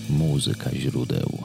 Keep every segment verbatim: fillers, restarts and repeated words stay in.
Muzyka źródeł.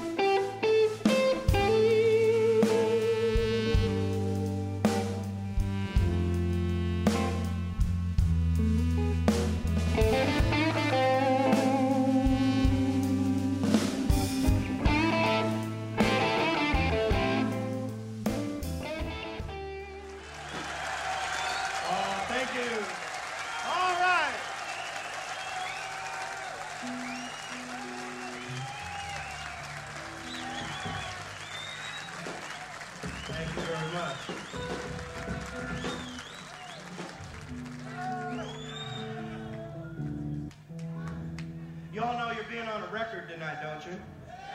Y'all know you're being on a record tonight, don't you?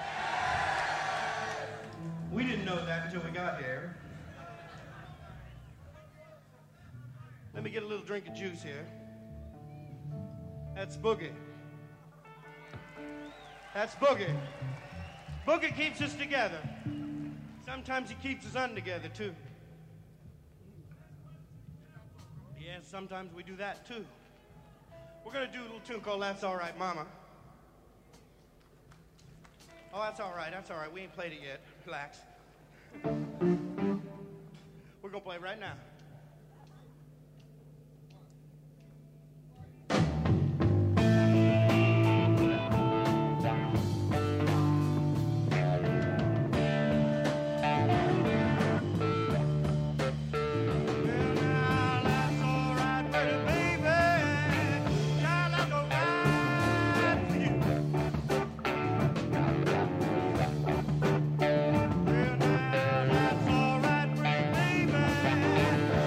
We didn't know that until we got here. Let me get a little drink of juice here. That's Boogie. That's Boogie. Boogie keeps us together. Sometimes he keeps us untogether, too. Yes, sometimes we do that, too. We're going to do a little tune called That's All Right, Mama. Oh, that's all right, that's all right. We ain't played it yet. Relax. We're going to play it right now. Well, now that's all right, pretty baby.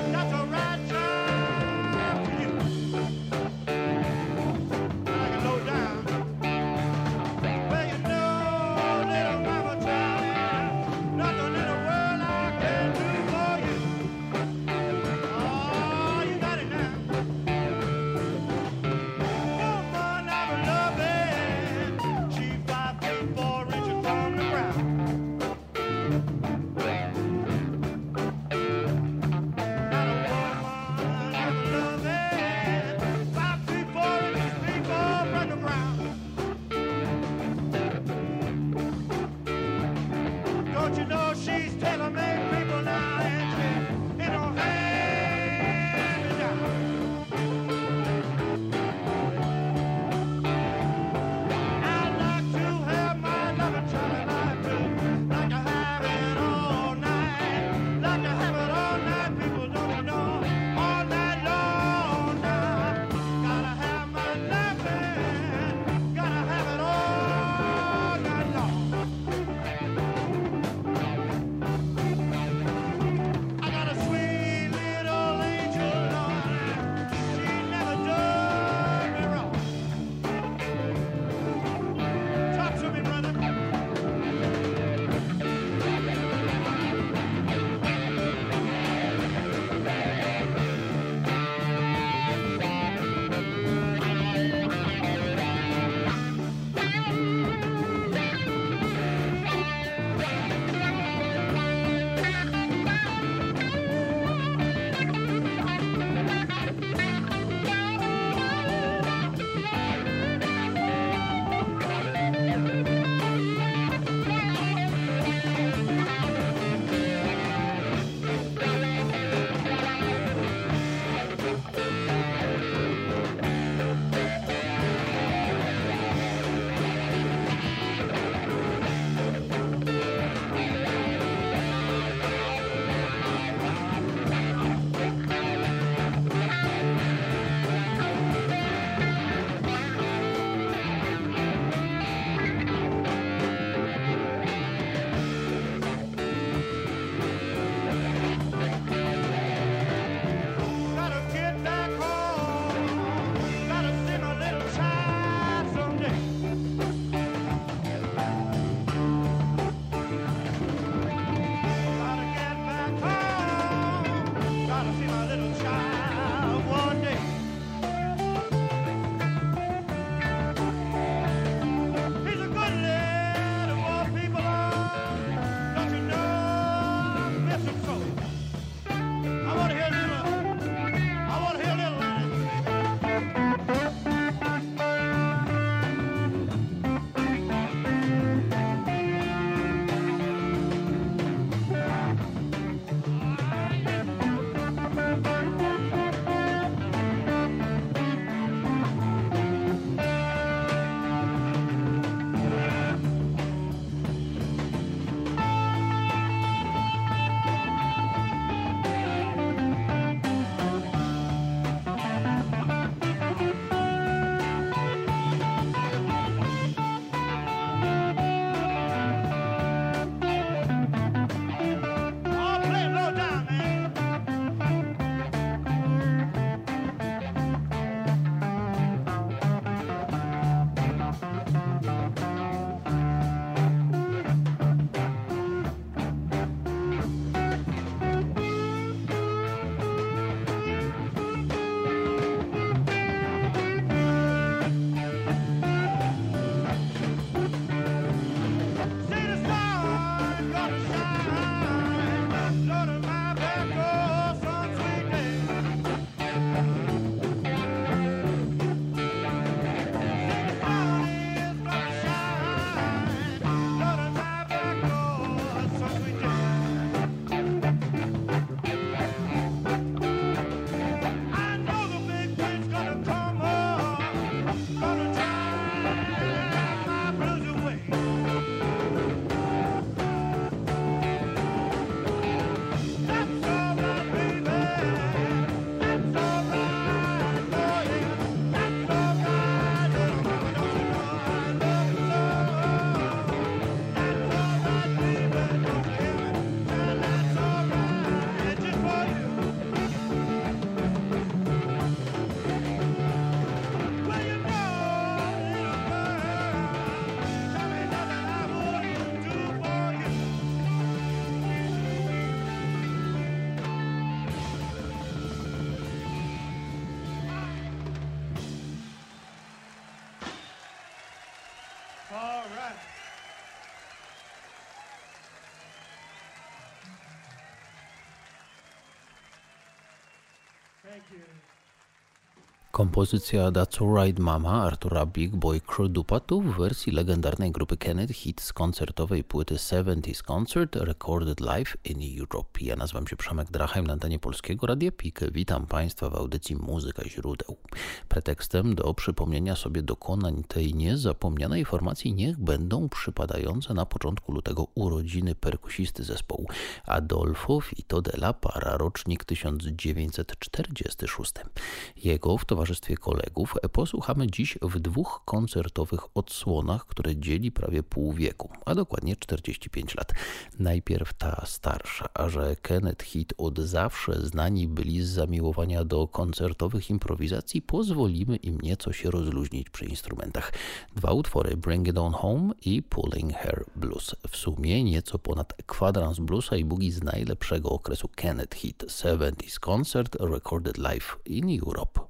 Kompozycja That's Alright Mama Artura Big Boy Crudupa tu w wersji legendarnej grupy Kenneth hit z koncertowej płyty seventies Concert Recorded Live in Europe. Ja nazywam się Przemek Drachem na antenie Polskiego Radia Pik. Witam Państwa w audycji Muzyka Źródeł. Pretekstem do przypomnienia sobie dokonań tej niezapomnianej formacji niech będą przypadające na początku lutego urodziny perkusisty zespołu Adolfo Fito della Parra, rocznik tysiąc dziewięćset czterdziesty szósty. Jego w towarzystwie kolegów posłuchamy dziś w dwóch koncertowych odsłonach, które dzieli prawie pół wieku, a dokładnie czterdzieści pięć lat. Najpierw ta starsza, a że Kenneth hit od zawsze znani byli z zamiłowania do koncertowych improwizacji, pozwolimy im nieco się rozluźnić przy instrumentach. Dwa utwory, Bring It On Home i Pulling Hair Blues. W sumie nieco ponad kwadrans bluesa i boogie z najlepszego okresu Kenneth hit, seventies Concert Recorded Live in Europe.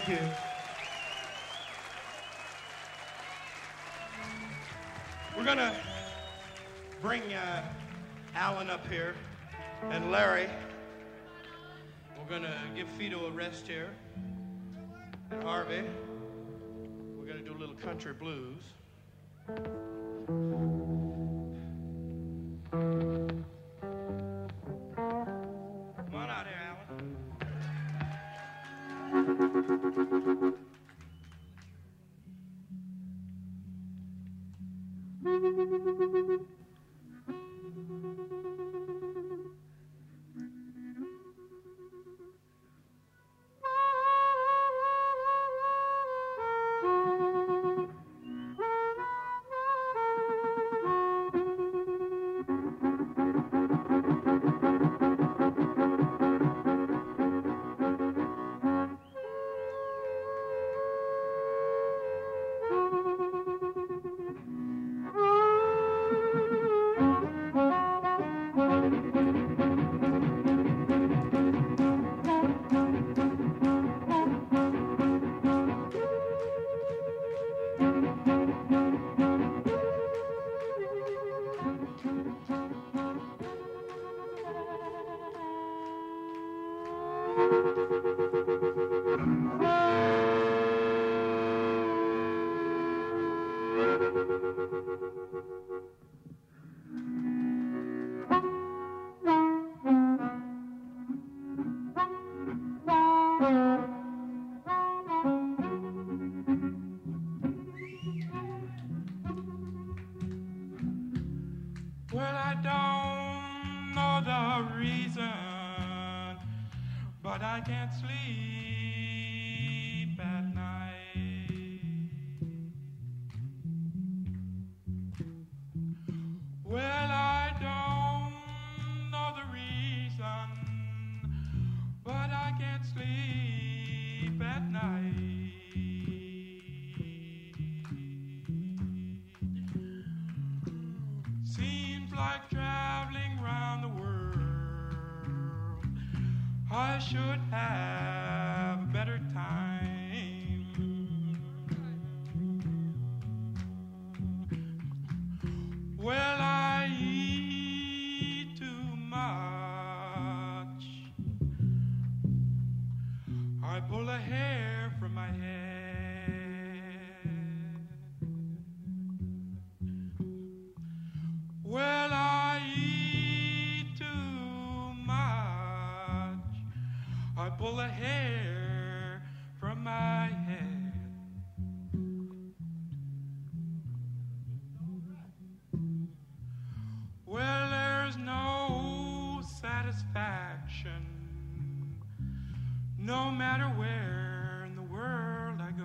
Thank you. We're gonna bring uh, Alan up here and Larry. We're gonna give Fido a rest here. And Harvey. We're gonna do a little country blues. Come on out here, Alan. Well, I don't know the reason, but I can't sleep at night. Well, I don't know the reason, but I can't sleep at night. Seems like traveling round the world, I should have a better time. Well, I eat too much. I pull a hair from my head. Well, I eat too much. I pull a hair from my head. Well, there's no satisfaction, no matter where in the world I go.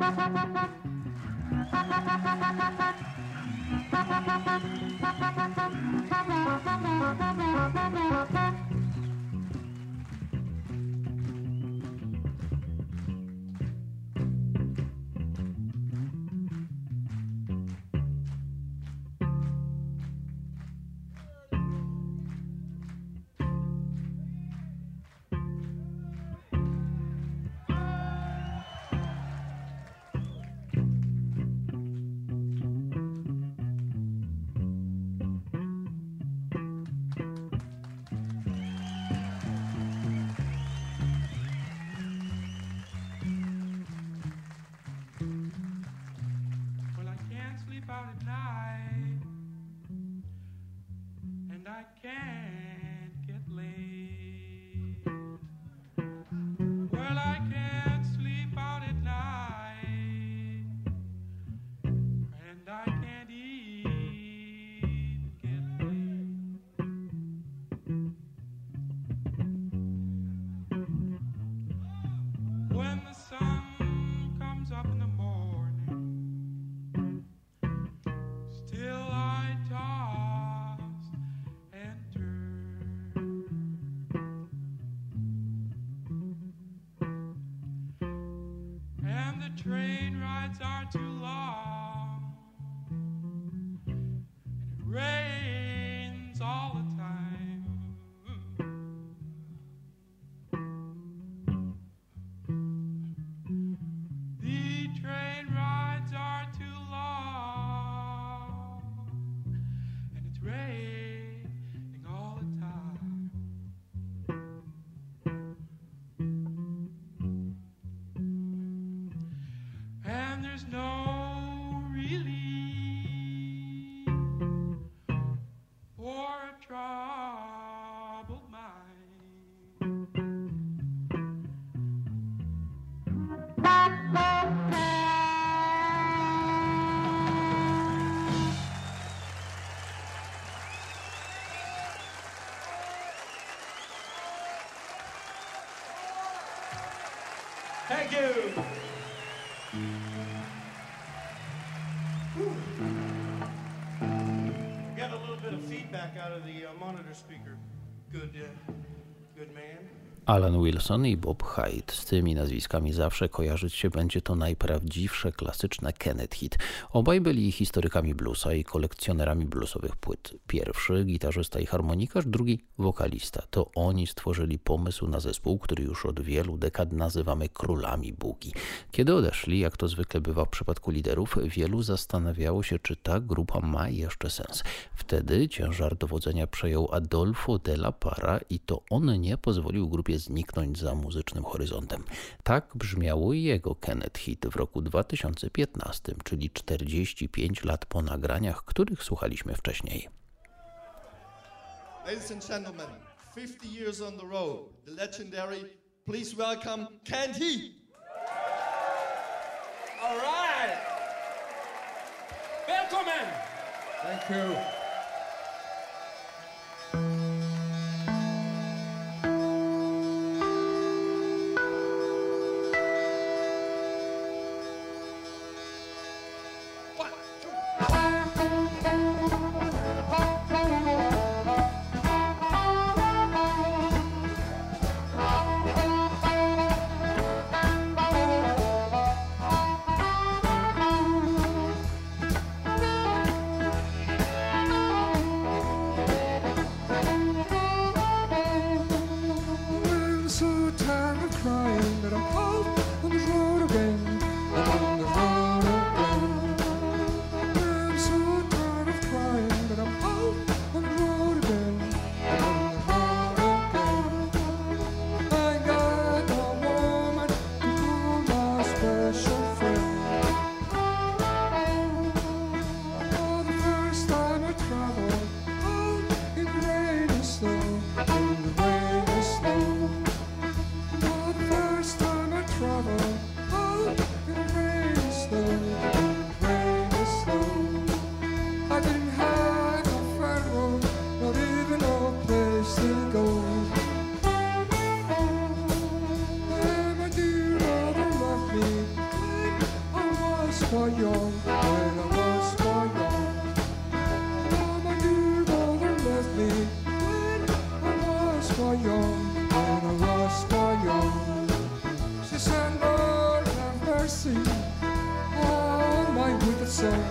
Train rides are too long, and it rains all the time. The train rides are too long, and it's raining all the time. And there's no relief for a troubled mind. Thank you. Got a little bit of feedback out of the uh, monitor speaker. Good, uh, good man. Alan Wilson i Bob Hyde. Z tymi nazwiskami zawsze kojarzyć się będzie to najprawdziwsze klasyczne Kenneth hit. Obaj byli historykami bluesa i kolekcjonerami bluesowych płyt. Pierwszy gitarzysta i harmonikarz, drugi wokalista. To oni stworzyli pomysł na zespół, który już od wielu dekad nazywamy królami boogie. Kiedy odeszli, jak to zwykle bywa w przypadku liderów, wielu zastanawiało się, czy ta grupa ma jeszcze sens. Wtedy ciężar dowodzenia przejął Adolfo de la Parra i to on nie pozwolił grupie zniknąć za muzycznym horyzontem. Tak brzmiało i jego Kenneth hit w roku dwa tysiące piętnastym, czyli czterdzieści pięć lat po nagraniach, których słuchaliśmy wcześniej. Ladies and gentlemen, fifty years on the road, the legendary, please welcome Kenneth Heat. All right. Willkommen. Thank you. was my young, when I was my young. She said, Lord have mercy on my wicked soul.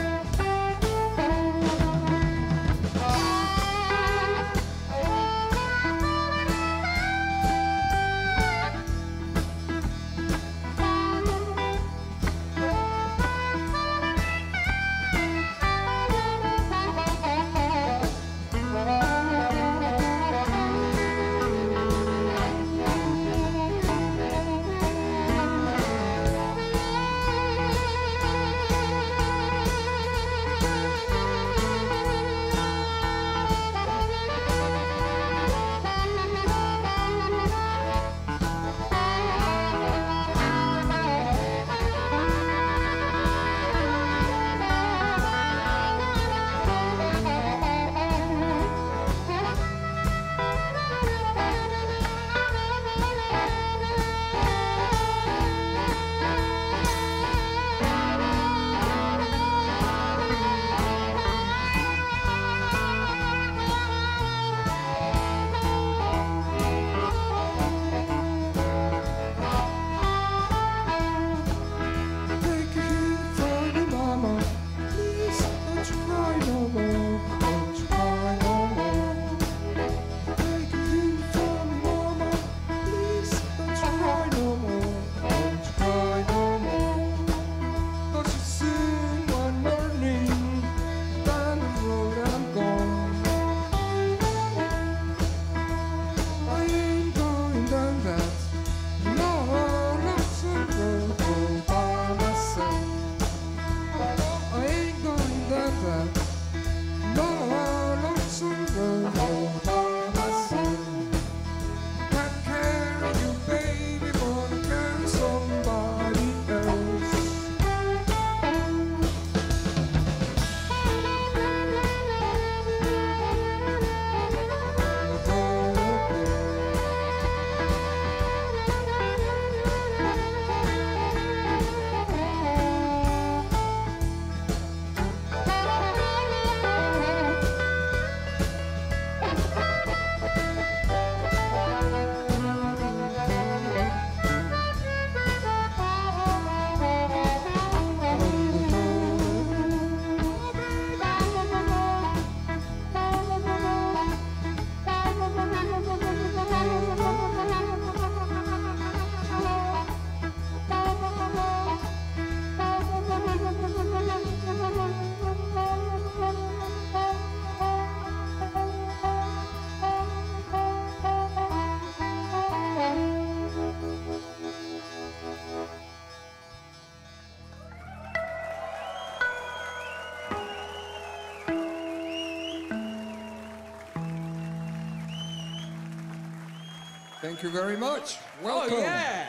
Thank you very much. Welcome. Oh, yeah.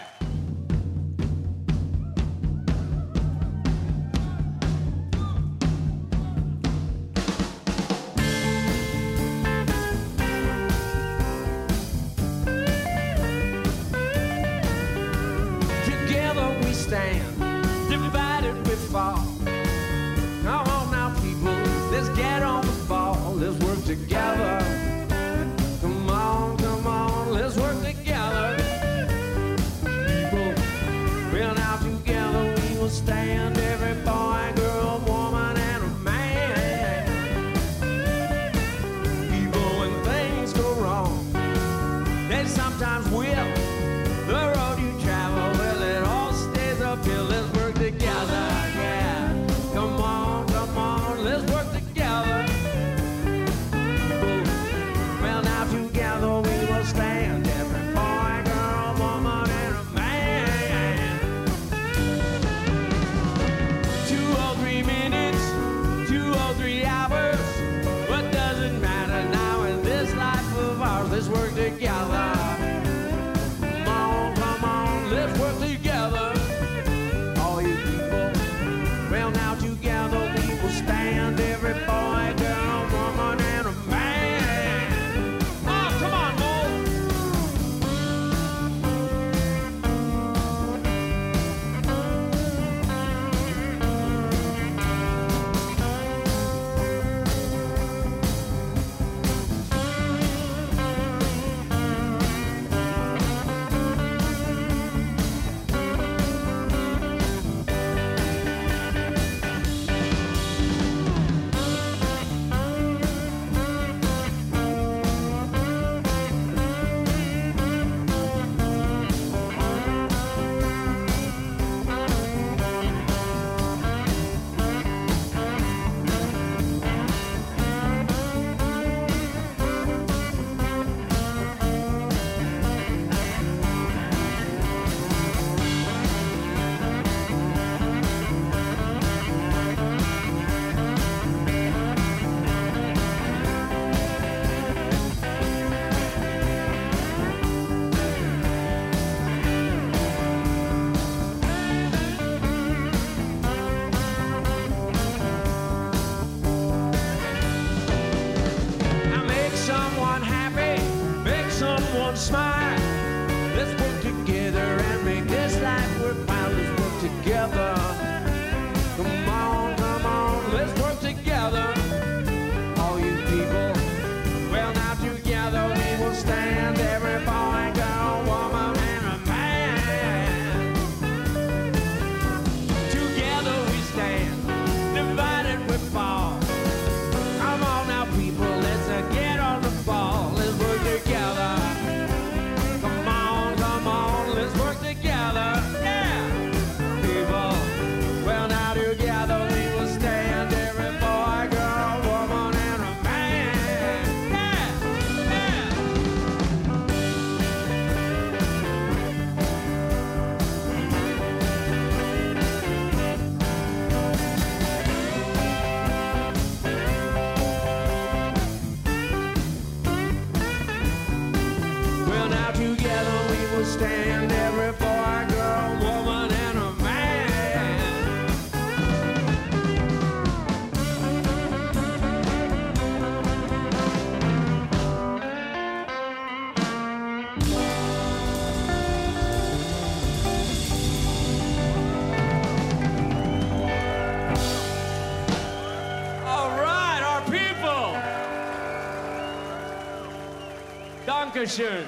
Together we stand, divided we fall. Come on now, people, let's get on the ball. Let's work together. Come on, come on, let's work together. People, well now together we will stand. Every boy, girl, woman, and a man. People, when things go wrong, they sometimes will. The road you travel, well, it all stays uphill. Let's work together, yeah. Come on, come on, let's work together. People, well, now together we will stand. Every boy, girl, woman, and a man. Two or three minutes, two or three hours. What does it matter now in this life of ours? Let's work together. Let's work together, all you people. Well, now together we will stand. Every boy, girl, woman, and a man. Oh, come on, one smile. Let's work together and make this life worthwhile. Let's work together. Come on, come on, let's work together. All you people, well now together we will stand. Every boy, girl, woman, and a man. Together we stand, divided we fall. Come on now people, let's uh, get on the ball. Let's work together. Come on, come on, let's work together. Yeah, people, well now together we will stand. Every boy, girl, woman, and a man. Yeah, yeah. Well now together we will stand. Every boy, girl, woman, and a man. All right, our people. Dankeschön.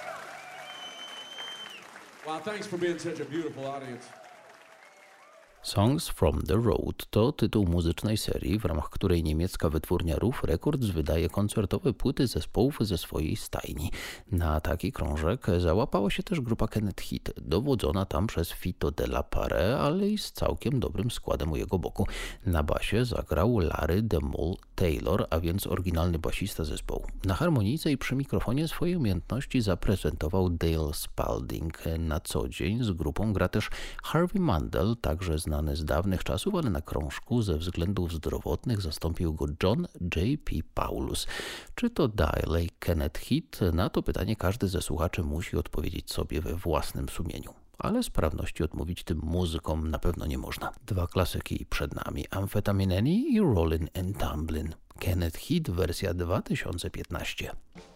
Wow, thanks for being such a beautiful audience. Songs from the Road to tytuł muzycznej serii, w ramach której niemiecka wytwórnia Ruf Records wydaje koncertowe płyty zespołów ze swojej stajni. Na taki krążek załapała się też grupa Kenneth Heat, dowodzona tam przez Fito Della Pare, ale i z całkiem dobrym składem u jego boku. Na basie zagrał Larry the Mole Taylor, a więc oryginalny basista zespołu. Na harmonijce i przy mikrofonie swoje umiejętności zaprezentował Dale Spalding. Na co dzień z grupą gra też Harvey Mandel, także znany z dawnych czasów, ale na krążku ze względów zdrowotnych zastąpił go John J P Paulus. Czy to dalej Kenneth Heat? Na to pytanie każdy ze słuchaczy musi odpowiedzieć sobie we własnym sumieniu. Ale sprawności odmówić tym muzykom na pewno nie można. Dwa klasyki przed nami, Amphetamine Annie i Rollin' and Tumblin'. Kenneth Heat, wersja dwa tysiące piętnaście.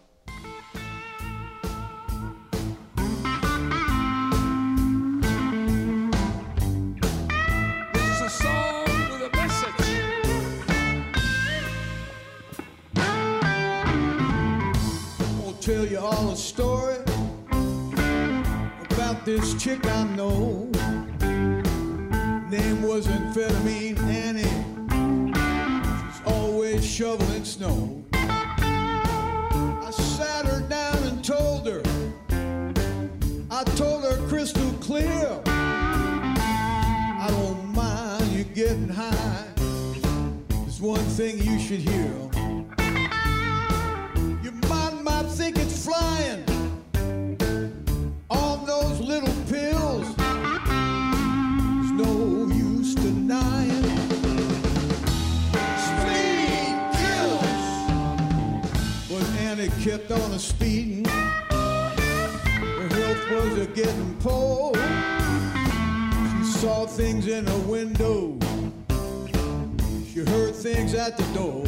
Tell you all a story about this chick I know. Name was Amphetamine Annie. She's always shoveling snow. I sat her down and told her, I told her crystal clear, I don't mind you getting high. There's one thing you should hear. Think it's flying on those little pills. There's no use denying. Speed kills. But Annie kept on a speeding. Her health was a getting poor. She saw things in her window. She heard things at the door.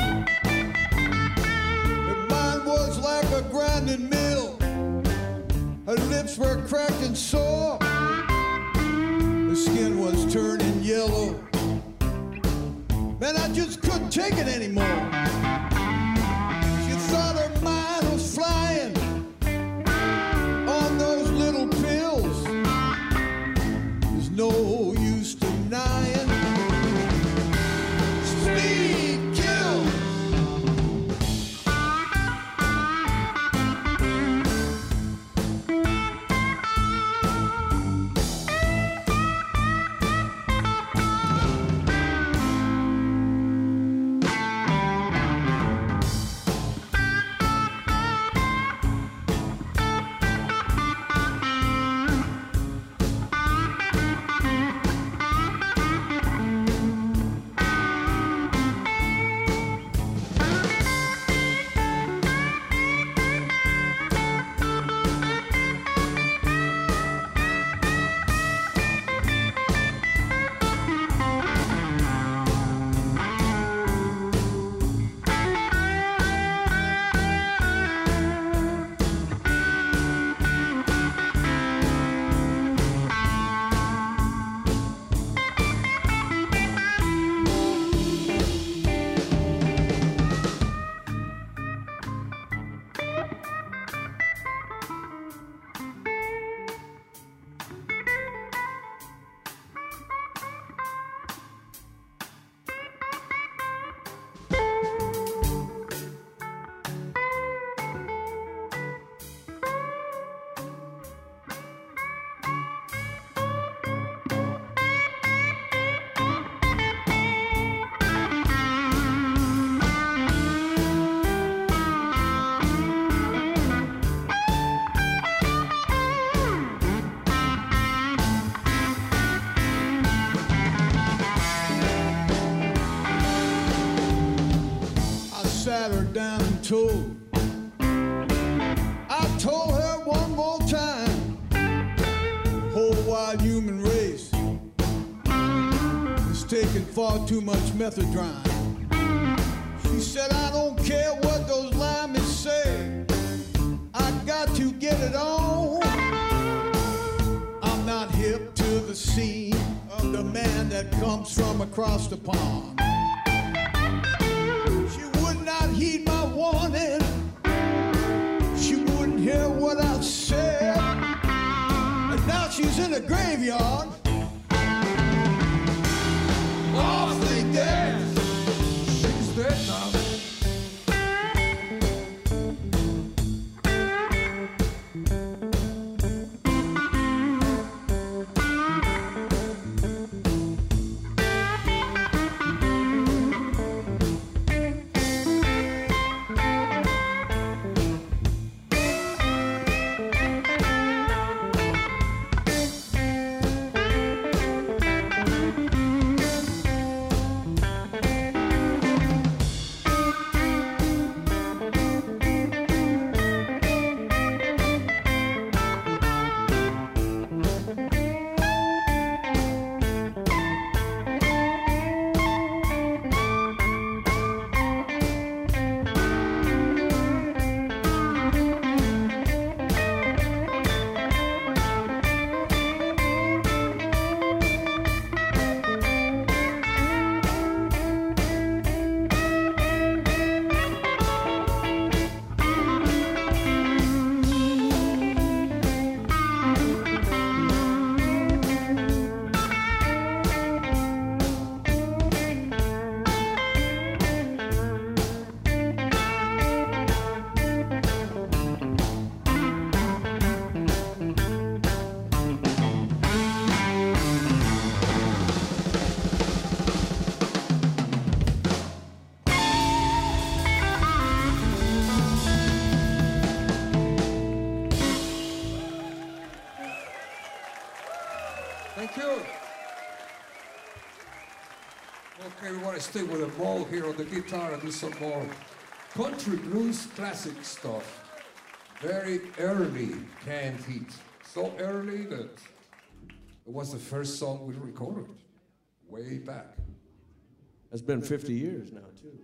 Was like a grinding mill. Her lips were cracked and sore. Her skin was turning yellow. Man, I just couldn't take it anymore. She thought her mind was flying on those little pills. There's no use denying. Speed kills. told. I told her one more time, whole wide human race is taking far too much methadone. She said, I don't care what those limeys say, I got to get it on. I'm not hip to the scene of the man that comes from across the pond. She would not heed my warning, she wouldn't hear what I said, and now she's in the graveyard, awfully dead. She's dead now. Thank you. Okay, we want to stay with a Moll here on the guitar and do some more country blues classic stuff. Very early Canned Heat. So early that it was the first song we recorded way back. It's been fifty years now, too.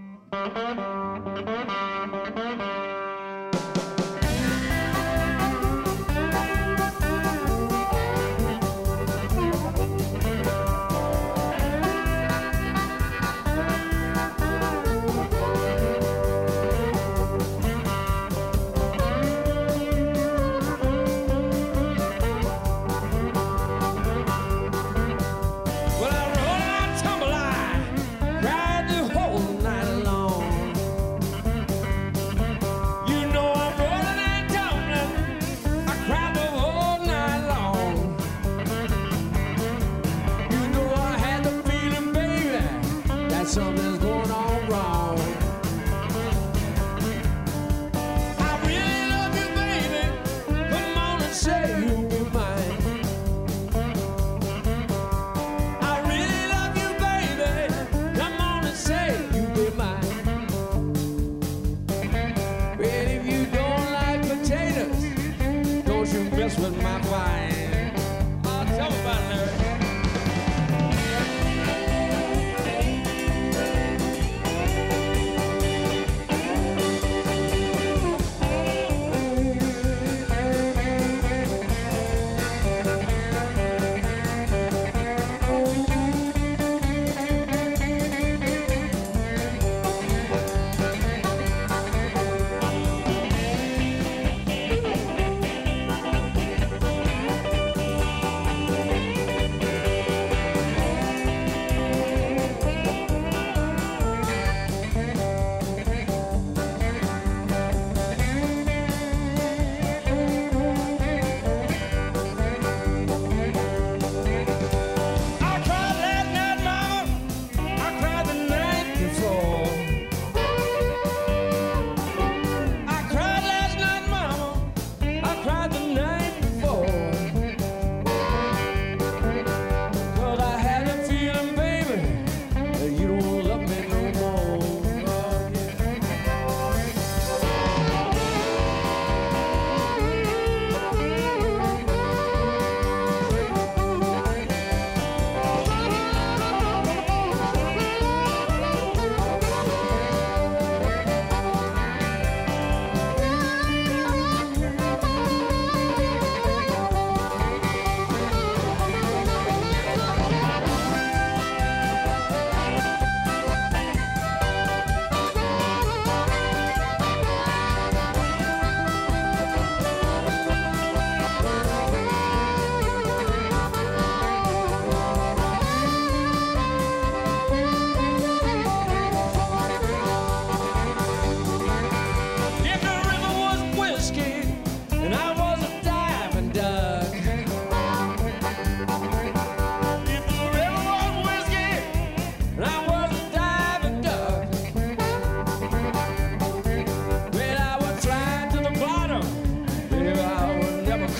Something's going on wrong. I really love you, baby. Come on and say you'll be mine. I really love you, baby. Come on and say you'll be mine. But if you don't like potatoes, don't you mess with my vine. Oh, tell me about it, Larry.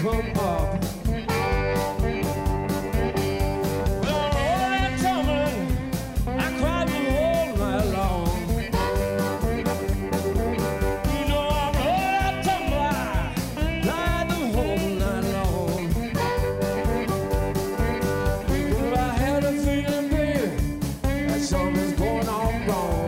come up. Well, all that tumbling, I cried the whole night long. You know, I'm all that tumbling, I cried the whole night long. If I had a feeling, baby, that something's going on wrong.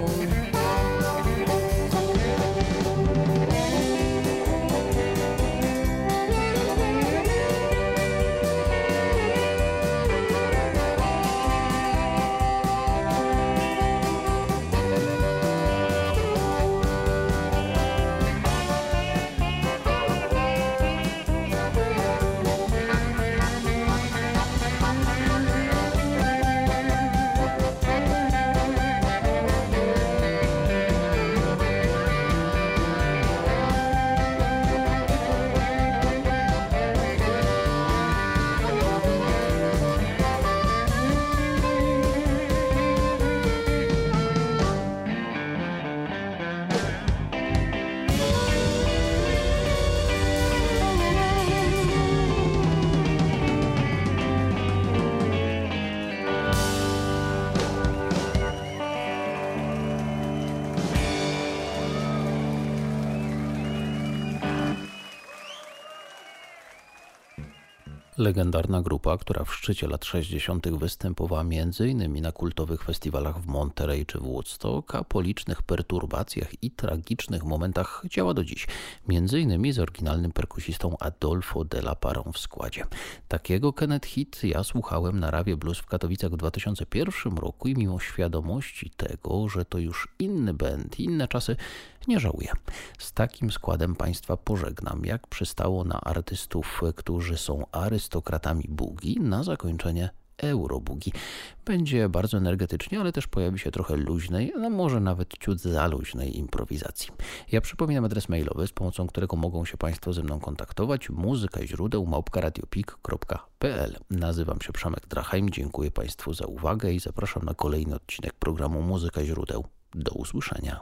Legendarna grupa, która w szczycie lat sześćdziesiątych występowała między innymi na kultowych festiwalach w Monterey czy w Woodstock, a po licznych perturbacjach i tragicznych momentach działa do dziś, między innymi z oryginalnym perkusistą Adolfo de la Parą w składzie. Takiego Kenneth Heat ja słuchałem na Rawie Blues w Katowicach w dwa tysiące pierwszym roku i mimo świadomości tego, że to już inny band, inne czasy, nie żałuję. Z takim składem Państwa pożegnam, jak przystało na artystów, którzy są arystokratami boogie, na zakończenie Eurobugi. Będzie bardzo energetycznie, ale też pojawi się trochę luźnej, no może nawet ciut za luźnej improwizacji. Ja przypominam adres mailowy, z pomocą którego mogą się Państwo ze mną kontaktować: muzyka źródeł małpka radiopik kropka p l. Nazywam się Przemek Drachheim, dziękuję Państwu za uwagę i zapraszam na kolejny odcinek programu Muzyka źródeł. Do usłyszenia.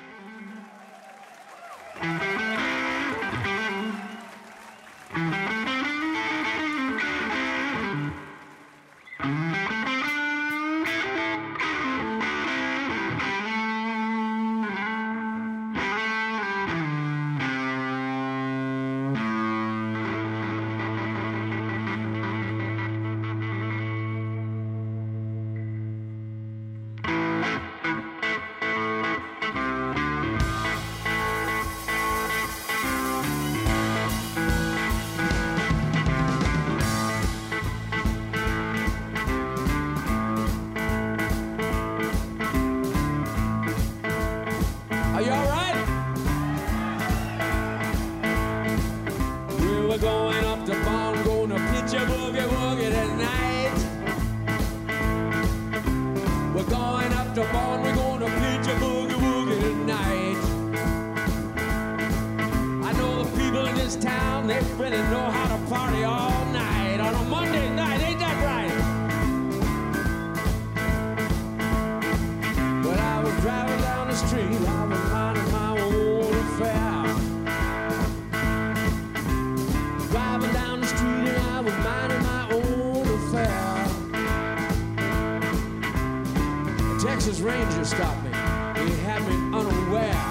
Ranger stopped me. He had me unaware.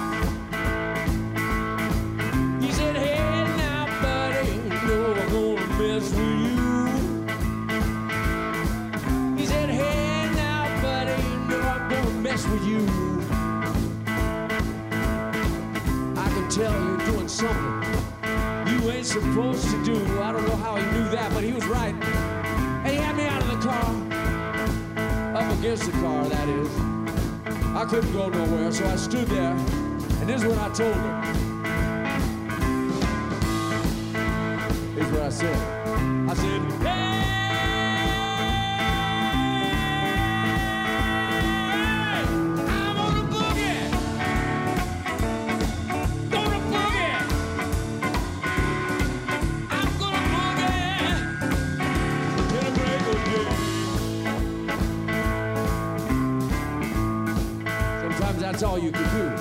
He said, hey now, buddy, you know I'm gonna mess with you. He said, hey now, buddy, you know I'm gonna mess with you. I can tell you're doing something you ain't supposed to do. I don't know how he knew that, but he was right. And he had me out of the car, up against the car, that is. I couldn't go nowhere, so I stood there, and this is what I told him. Here's what I said. I said, hey, I'm on a boogie, gonna boogie, I'm gonna boogie, till the break of day. That's all you can do.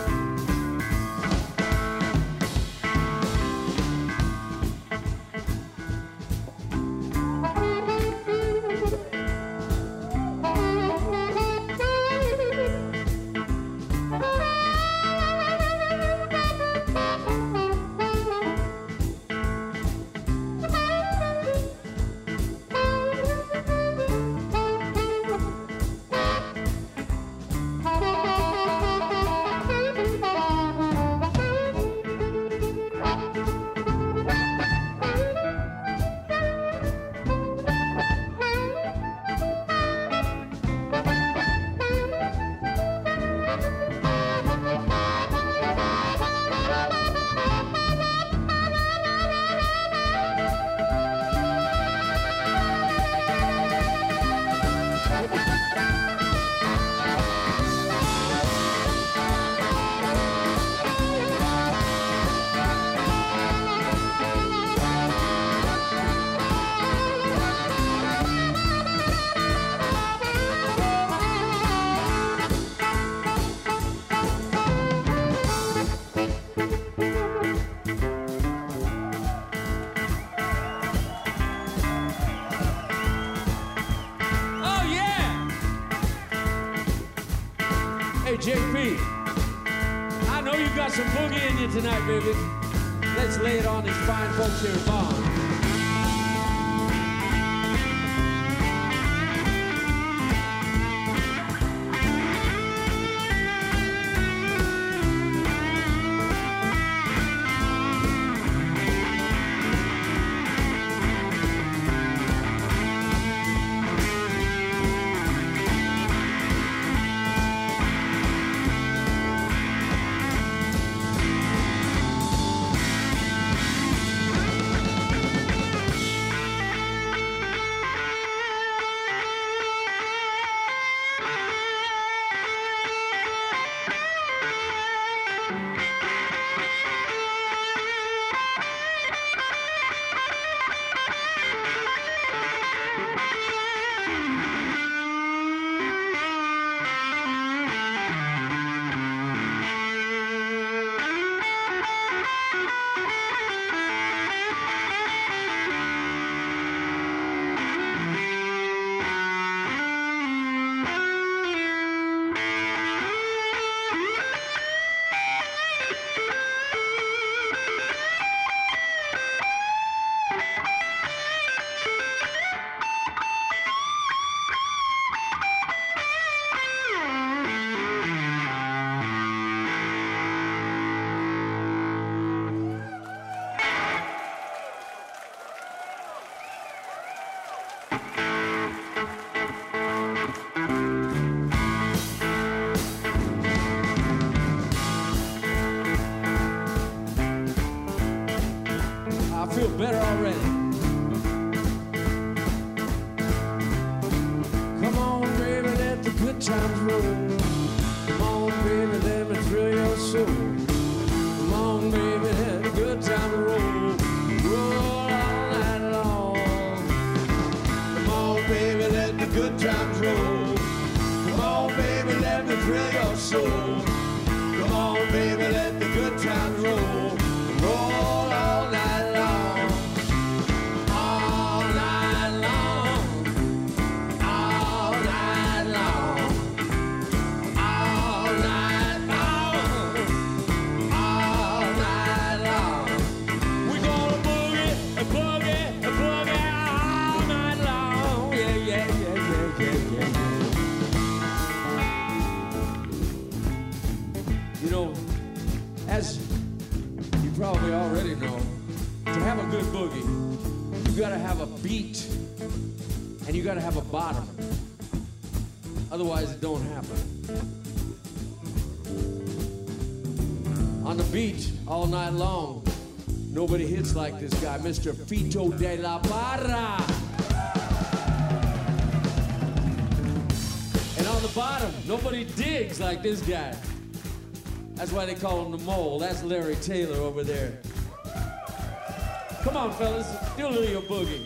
J P, I know you got some boogie in you tonight, baby. Let's lay it on these fine folks here at Bond. Better already. Come on, baby, let the good times roll. Come on, baby, let me thrill your soul. Come on, baby, let the good times roll. Roll all night long. Come on, baby, let the good times roll. Come on, baby, let me thrill your soul. Come on, baby, let the good times roll. Roll all night long. As you probably already know, to have a good boogie, you gotta have a beat and you gotta have a bottom. Otherwise, it don't happen. On the beat, all night long, nobody hits like this guy, Mister Fito de la Parra. And on the bottom, nobody digs like this guy. That's why they call him the Mole. That's Larry Taylor over there. Come on, fellas, do a little of your boogie.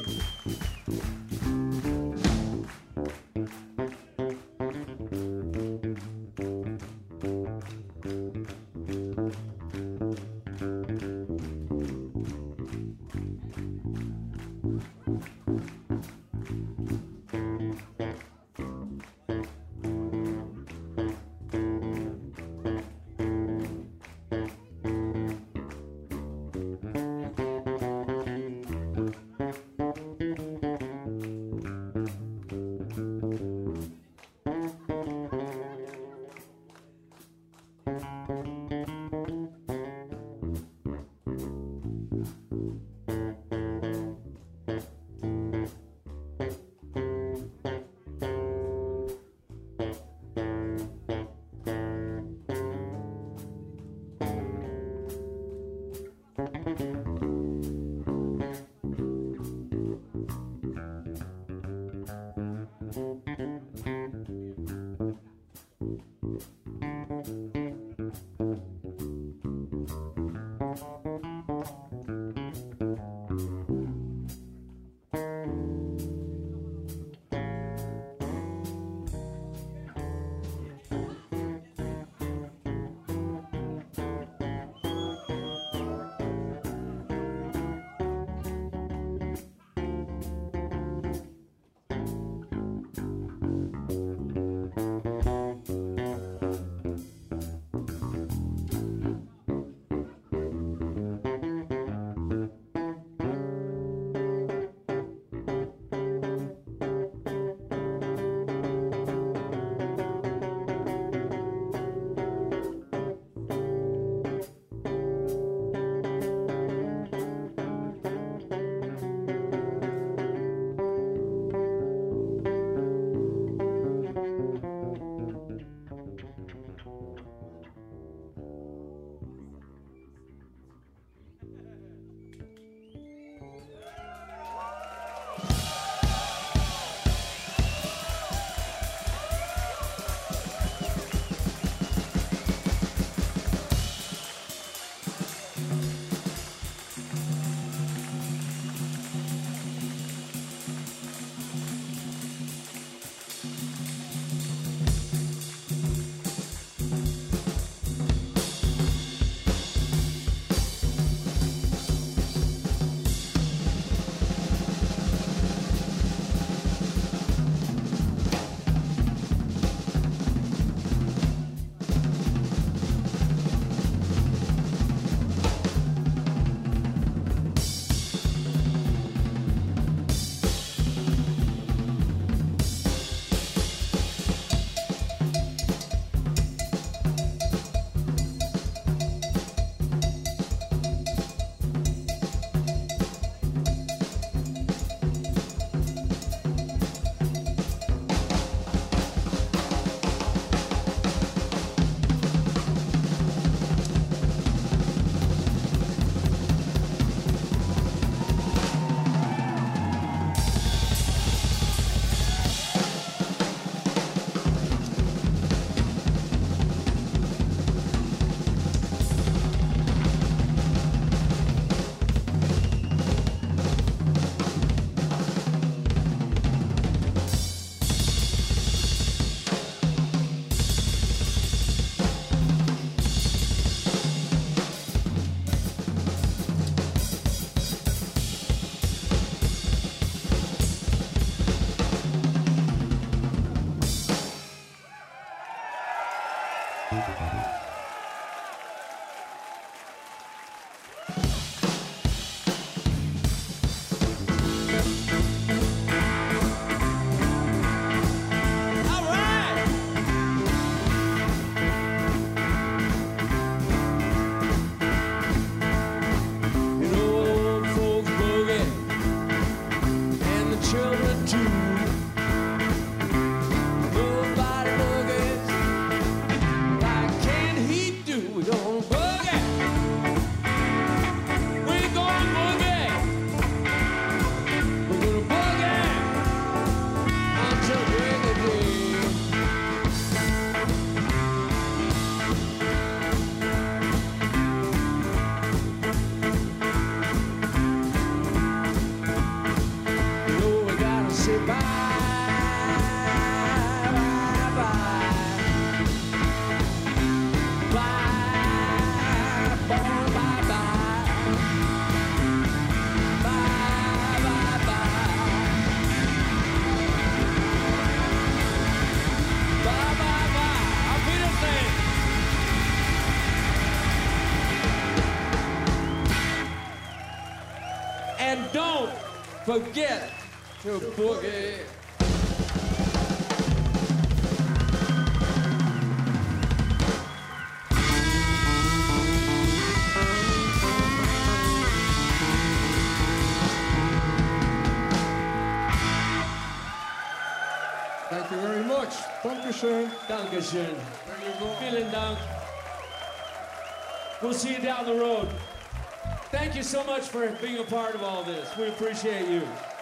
And don't forget to boogie. Thank you very much. Dankeschön. Dankeschön. Vielen Dank. We'll see you down the road. Thank you so much for being a part of all this. We appreciate you.